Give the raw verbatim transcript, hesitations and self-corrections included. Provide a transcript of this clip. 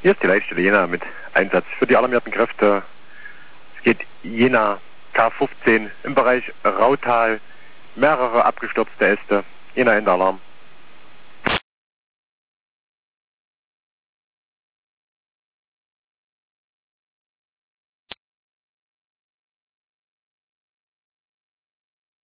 Hier ist die Leitstelle Jena mit Einsatz für die alarmierten Kräfte. Es geht Jena K fünfzehn im Bereich Rautal, mehrere abgestürzte Äste. Jena in der Alarm.